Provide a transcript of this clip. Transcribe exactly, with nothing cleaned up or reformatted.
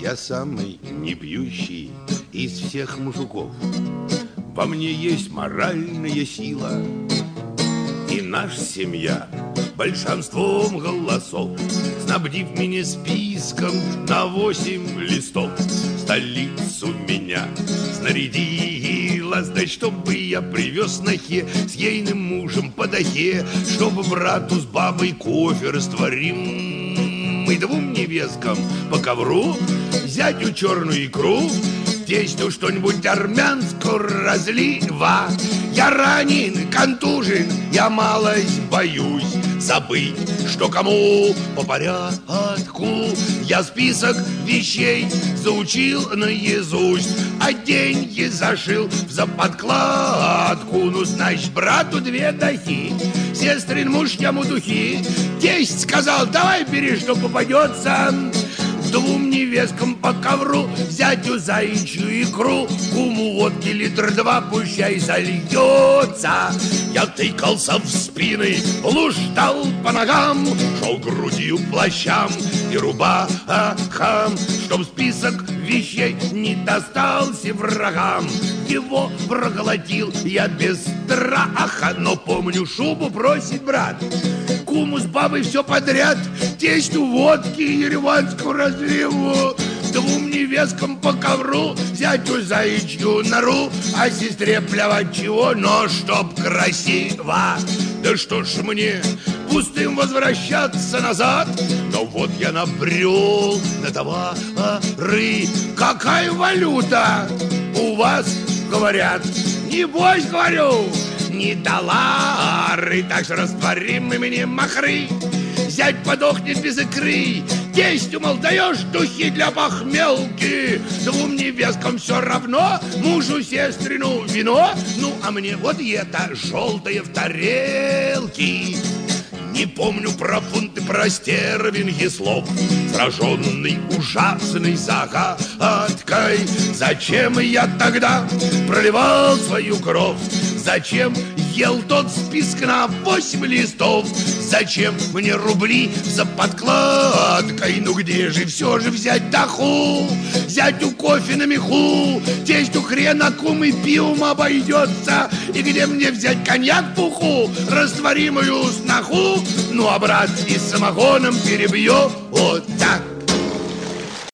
Я самый непьющий из всех мужиков. Во мне есть моральная сила, и наша семья большинством голосов, снабдив меня списком на восемь листов, столицу меня снарядила, да чтобы я привез нахе с ейным мужем по дахе, чтобы брату с бабой кофе растворим, и двум невесткам по ковру, зятю черную икру, тестю что-нибудь армянского разлива. Я ранен, контужен, я малость боюсь забыть, что кому по порядку. Я список вещей заучил наизусть, а деньги зашил в подкладку. Ну, значит, брату две дахи, сестрин муж ему духи. Тесть сказал, давай бери, что попадется. Двум невесткам по ковру, зятю заячью икру, куму водки литр два, пущай зальется. Я тыкался в спины, блуждал по ногам, шел грудью плащам и рубахам, чтоб список вещей не достался врагам. Его проглотил я без страха, но помню, шубу просит брат. Куму с бабой все подряд, тестю водки и ереванскую разливу, двум невесткам по ковру, зятю заячью нору, а сестре плевать чего, но чтоб красиво. Да что ж мне пустым возвращаться назад? Но вот я набрел на товары. Какая валюта у вас, говорят? Небось, говорю, не доллары, так что растворим мы мне махры. Зять подохнет без икры, тестю, мол, даешь духи для похмелки. Двум невесткам все равно, мужу сестрину вино, ну, а мне вот и это желтое в тарелке. Не помню про фунты, про стервинги слов, сраженный ужасной загадкой. Зачем я тогда проливал свою кровь? Зачем ел тот список на восемь листов? Зачем мне рубли за подкладкой? Ну где же все же взять даху? Зятю кофе на меху, тестю хрена кум и пивом обойдется. И где мне взять коньяк в пуху, растворимую сноху? Ну а брат и самогоном перебьет вот так.